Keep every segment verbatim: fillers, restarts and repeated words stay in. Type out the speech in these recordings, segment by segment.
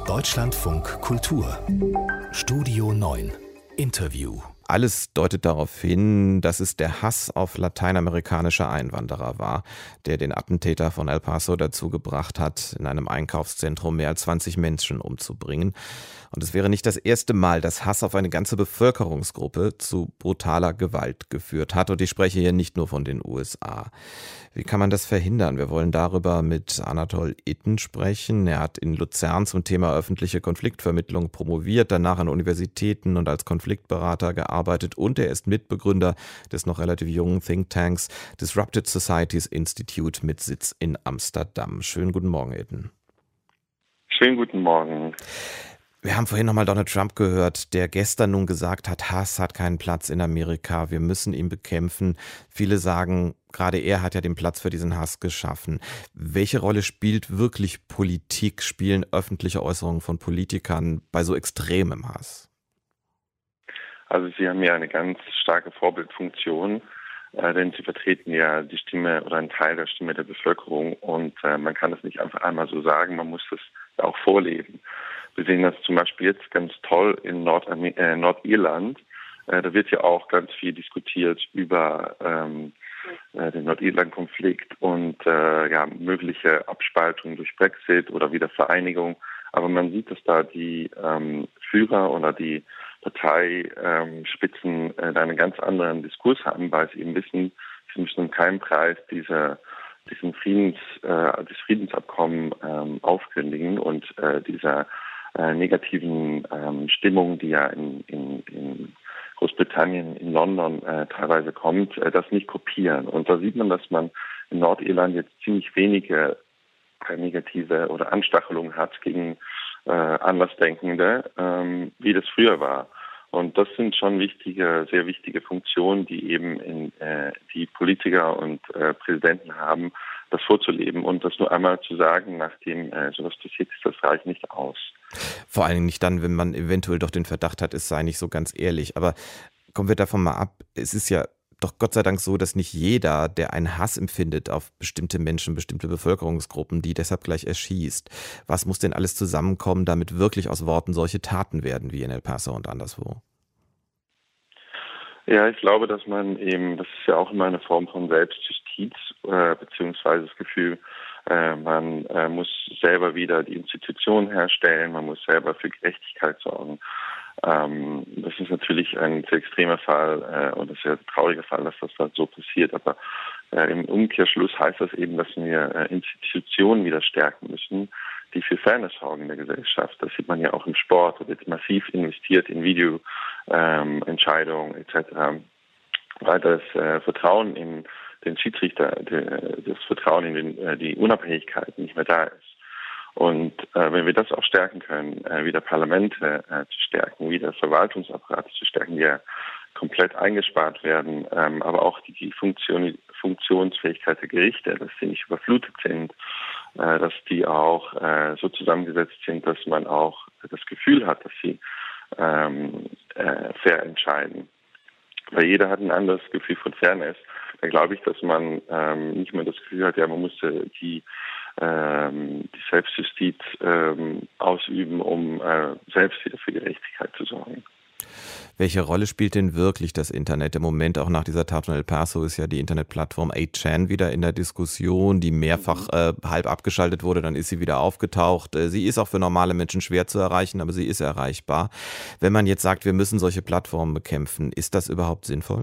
Deutschlandfunk Kultur Studio neun Interview. Alles deutet darauf hin, dass es der Hass auf lateinamerikanische Einwanderer war, der den Attentäter von El Paso dazu gebracht hat, in einem Einkaufszentrum mehr als zwanzig Menschen umzubringen. Und es wäre nicht das erste Mal, dass Hass auf eine ganze Bevölkerungsgruppe zu brutaler Gewalt geführt hat. Und ich spreche hier nicht nur von den U S A. Wie kann man das verhindern? Wir wollen darüber mit Anatol Itten sprechen. Er hat in Luzern zum Thema öffentliche Konfliktvermittlung promoviert, danach an Universitäten und als Konfliktberater gearbeitet und er ist Mitbegründer des noch relativ jungen Thinktanks Disrupted Societies Institute mit Sitz in Amsterdam. Schönen guten Morgen, Itten. Schönen guten Morgen. Wir haben vorhin nochmal Donald Trump gehört, der gestern nun gesagt hat, Hass hat keinen Platz in Amerika, wir müssen ihn bekämpfen. Viele sagen, gerade er hat ja den Platz für diesen Hass geschaffen. Welche Rolle spielt wirklich Politik, spielen öffentliche Äußerungen von Politikern bei so extremem Hass? Also Sie haben ja eine ganz starke Vorbildfunktion, äh, denn Sie vertreten ja die Stimme oder einen Teil der Stimme der Bevölkerung und äh, man kann das nicht einfach einmal so sagen, man muss das auch vorleben. Wir sehen das zum Beispiel jetzt ganz toll in Nordam- äh, Nordirland. Äh, da wird ja auch ganz viel diskutiert über ähm, äh, den Nordirland-Konflikt und äh, ja, mögliche Abspaltung durch Brexit oder Wiedervereinigung. Aber man sieht, dass da die ähm, Führer oder die Parteispitzen ähm, äh, einen ganz anderen Diskurs haben, weil sie eben wissen, sie müssen um keinen Preis diese diesen Friedens, äh, das Friedensabkommen ähm, aufkündigen und äh, dieser äh, negativen ähm, Stimmung, die ja in, in, in Großbritannien, in London äh, teilweise kommt, äh, das nicht kopieren. Und da sieht man, dass man in Nordirland jetzt ziemlich wenige äh, negative oder Anstachelungen hat gegen äh, Andersdenkende, ähm, wie das früher war. Und das sind schon wichtige, sehr wichtige Funktionen, die eben in, äh, die Politiker und äh, Präsidenten haben, das vorzuleben. Und das nur einmal zu sagen, nachdem äh, sowas passiert ist, das reicht nicht aus. Vor allen Dingen nicht dann, wenn man eventuell doch den Verdacht hat, es sei nicht so ganz ehrlich. Aber kommen wir davon mal ab. Es ist ja doch Gott sei Dank so, dass nicht jeder, der einen Hass empfindet auf bestimmte Menschen, bestimmte Bevölkerungsgruppen, die deshalb gleich erschießt. Was muss denn alles zusammenkommen, damit wirklich aus Worten solche Taten werden, wie in El Paso und anderswo? Ja, ich glaube, dass man eben, das ist ja auch immer eine Form von Selbstjustiz, äh, beziehungsweise das Gefühl, äh, man äh, muss selber wieder die Institutionen herstellen, man muss selber für Gerechtigkeit sorgen. Ähm, das ist natürlich ein sehr extremer Fall äh, und ein sehr trauriger Fall, dass das halt so passiert. Aber äh, im Umkehrschluss heißt das eben, dass wir äh, Institutionen wieder stärken müssen, die für Fairness sorgen in der Gesellschaft. Das sieht man ja auch im Sport. Da wird massiv investiert in Videoentscheidungen ähm, et cetera. Weil das äh, Vertrauen in den Schiedsrichter, de, das Vertrauen in den, äh, die Unabhängigkeit nicht mehr da ist. Und äh, wenn wir das auch stärken können, äh, wieder Parlamente äh, zu stärken, wieder Verwaltungsapparate zu stärken, die ja komplett eingespart werden, ähm, aber auch die, die Funktion, Funktionsfähigkeit der Gerichte, dass sie nicht überflutet sind, äh, dass die auch äh, so zusammengesetzt sind, dass man auch das Gefühl hat, dass sie ähm, äh, fair entscheiden. Weil jeder hat ein anderes Gefühl von Fairness. Da glaube ich, dass man ähm, nicht mehr das Gefühl hat, ja, man musste die ähm, die Selbstjustiz ähm, ausüben, um äh, selbst wieder für Gerechtigkeit zu sorgen. Welche Rolle spielt denn wirklich das Internet? Im Moment, auch nach dieser Tat von El Paso, ist ja die Internetplattform eight chan wieder in der Diskussion, die mehrfach äh, halb abgeschaltet wurde, dann ist sie wieder aufgetaucht. Äh, sie ist auch für normale Menschen schwer zu erreichen, aber sie ist erreichbar. Wenn man jetzt sagt, wir müssen solche Plattformen bekämpfen, ist das überhaupt sinnvoll?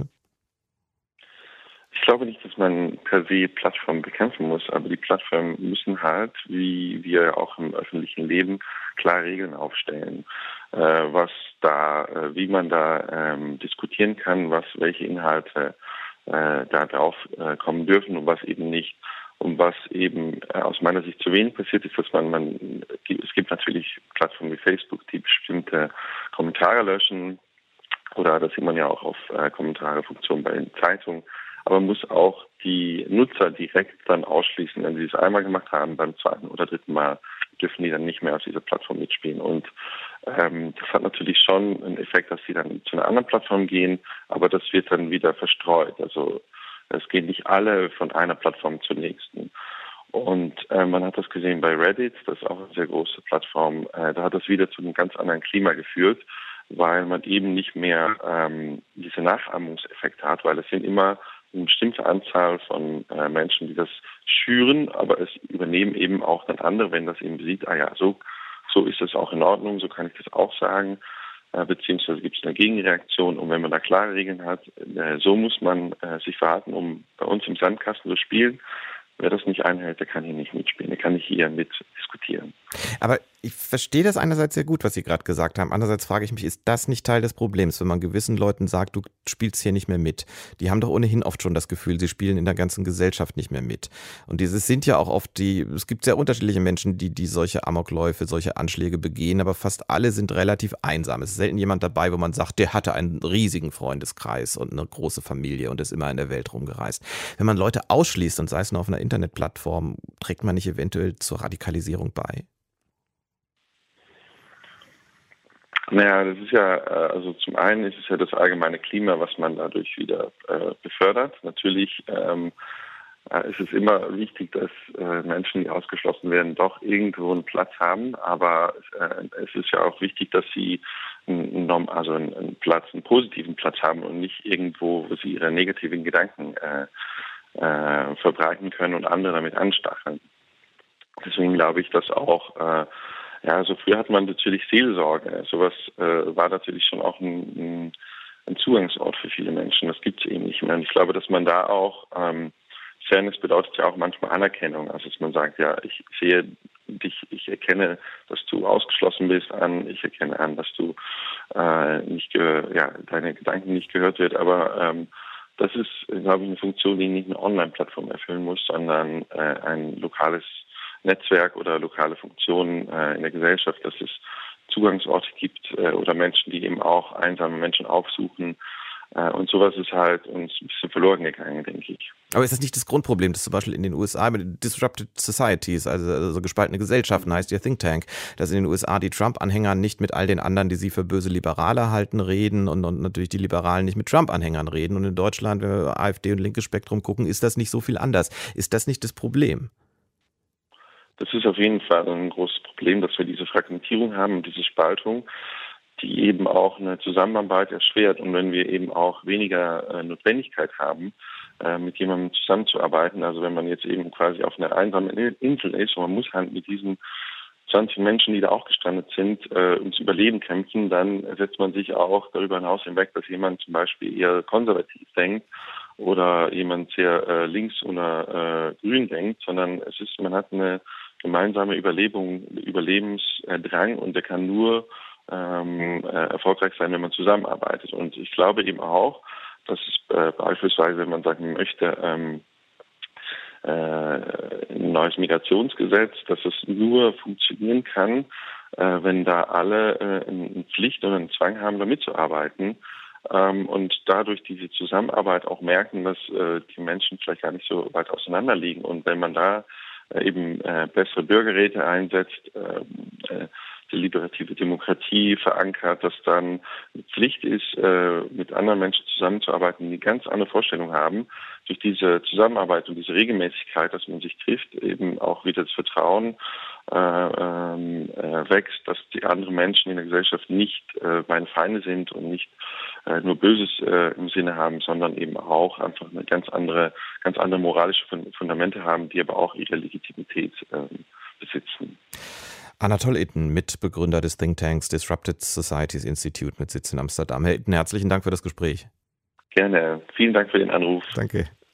Ich glaube nicht, dass man per se Plattformen bekämpfen muss, aber die Plattformen müssen halt, wie wir auch im öffentlichen Leben, klare Regeln aufstellen, äh, was da, äh, wie man da ähm, diskutieren kann, was welche Inhalte äh, da drauf äh, kommen dürfen und was eben nicht. Und was eben äh, aus meiner Sicht zu wenig passiert ist, dass man, man es gibt natürlich Plattformen wie Facebook, die bestimmte Kommentare löschen, oder das sieht man ja auch auf äh, Kommentare-Funktionen bei den Zeitungen. Aber man muss auch die Nutzer direkt dann ausschließen, wenn sie es einmal gemacht haben, beim zweiten oder dritten Mal dürfen die dann nicht mehr auf dieser Plattform mitspielen. Und ähm, das hat natürlich schon einen Effekt, dass sie dann zu einer anderen Plattform gehen, aber das wird dann wieder verstreut. Also es gehen nicht alle von einer Plattform zur nächsten. Und äh, man hat das gesehen bei Reddit, das ist auch eine sehr große Plattform. Äh, da hat das wieder zu einem ganz anderen Klima geführt, weil man eben nicht mehr ähm, diese Nachahmungseffekte hat, weil es sind immer eine bestimmte Anzahl von äh, Menschen, die das schüren, aber es übernehmen eben auch dann andere, wenn das eben sieht, ah ja, so, so ist es auch in Ordnung, so kann ich das auch sagen, äh, beziehungsweise gibt es eine Gegenreaktion. Und wenn man da klare Regeln hat, äh, so muss man äh, sich verhalten, um bei uns im Sandkasten zu spielen. Wer das nicht einhält, der kann hier nicht mitspielen, der kann nicht hier mit diskutieren. Aber ich verstehe das einerseits sehr gut, was Sie gerade gesagt haben. Andererseits frage ich mich, ist das nicht Teil des Problems, wenn man gewissen Leuten sagt, du spielst hier nicht mehr mit? Die haben doch ohnehin oft schon das Gefühl, sie spielen in der ganzen Gesellschaft nicht mehr mit. Und dieses sind ja auch oft die, es gibt sehr unterschiedliche Menschen, die, die solche Amokläufe, solche Anschläge begehen, aber fast alle sind relativ einsam. Es ist selten jemand dabei, wo man sagt, der hatte einen riesigen Freundeskreis und eine große Familie und ist immer in der Welt rumgereist. Wenn man Leute ausschließt und sei es nur auf einer Internetplattform, trägt man nicht eventuell zur Radikalisierung bei? Naja, das ist ja, also zum einen ist es ja das allgemeine Klima, was man dadurch wieder äh, befördert. Natürlich ähm, ist es immer wichtig, dass äh, Menschen, die ausgeschlossen werden, doch irgendwo einen Platz haben. Aber äh, es ist ja auch wichtig, dass sie einen, also einen, einen Platz, einen positiven Platz haben und nicht irgendwo, wo sie ihre negativen Gedanken äh, äh, verbreiten können und andere damit anstacheln. Deswegen glaube ich, dass auch äh, Ja, also früher hat man natürlich Seelsorge. Sowas äh, war natürlich schon auch ein, ein Zugangsort für viele Menschen. Das gibt es eben nicht mehr. Und ich glaube, dass man da auch, ähm, Fairness bedeutet ja auch manchmal Anerkennung. Also dass man sagt, ja, ich sehe dich, ich erkenne, dass du ausgeschlossen bist an, ich erkenne an, dass du äh, nicht, ja, deine Gedanken nicht gehört wird. Aber ähm, das ist, glaube ich, eine Funktion, die nicht eine Online-Plattform erfüllen muss, sondern äh, ein lokales Netzwerk oder lokale Funktionen äh, in der Gesellschaft, dass es Zugangsorte gibt äh, oder Menschen, die eben auch einsame Menschen aufsuchen. Äh, und sowas ist halt uns ein bisschen verloren gegangen, denke ich. Aber ist das nicht das Grundproblem, das zum Beispiel in den U S A mit Disrupted Societies, also, also gespaltene Gesellschaften, heißt ja Think Tank, dass in den U S A die Trump-Anhänger nicht mit all den anderen, die sie für böse Liberale halten, reden und, und natürlich die Liberalen nicht mit Trump-Anhängern reden. Und in Deutschland, wenn wir AfD und linkes Spektrum gucken, ist das nicht so viel anders. Ist das nicht das Problem? Das ist auf jeden Fall ein großes Problem, dass wir diese Fragmentierung haben und diese Spaltung, die eben auch eine Zusammenarbeit erschwert. Und wenn wir eben auch weniger äh, Notwendigkeit haben, äh, mit jemandem zusammenzuarbeiten, also wenn man jetzt eben quasi auf einer einsamen Insel ist und man muss halt mit diesen zwanzig Menschen, die da auch gestrandet sind, äh, ums Überleben kämpfen, dann setzt man sich auch darüber hinaus hinweg, dass jemand zum Beispiel eher konservativ denkt oder jemand sehr äh, links oder äh, grün denkt, sondern es ist, man hat eine gemeinsame Überlebung, Überlebensdrang und der kann nur ähm, äh, erfolgreich sein, wenn man zusammenarbeitet. Und ich glaube eben auch, dass es äh, beispielsweise, wenn man sagen möchte, ähm, äh, ein neues Migrationsgesetz, dass es nur funktionieren kann, äh, wenn da alle äh, eine Pflicht oder einen Zwang haben, da mitzuarbeiten. Ähm, und dadurch diese Zusammenarbeit auch merken, dass äh, die Menschen vielleicht gar nicht so weit auseinander liegen. Und wenn man da eben äh, bessere Bürgerräte einsetzt, äh, die liberative Demokratie verankert, dass dann eine Pflicht ist, äh, mit anderen Menschen zusammenzuarbeiten, die ganz andere Vorstellungen haben, durch diese Zusammenarbeit und diese Regelmäßigkeit, dass man sich trifft, eben auch wieder das Vertrauen äh, äh, wächst, dass die anderen Menschen in der Gesellschaft nicht äh, meine Feinde sind und nicht äh, nur Böses äh, im Sinne haben, sondern eben auch einfach eine ganz andere, ganz andere moralische Fundamente haben, die aber auch ihre Legitimität äh, besitzen. Anatol Itten, Mitbegründer des Thinktanks Disrupted Societies Institute mit Sitz in Amsterdam. Herr Itten, herzlichen Dank für das Gespräch. Gerne. Vielen Dank für den Anruf. Danke.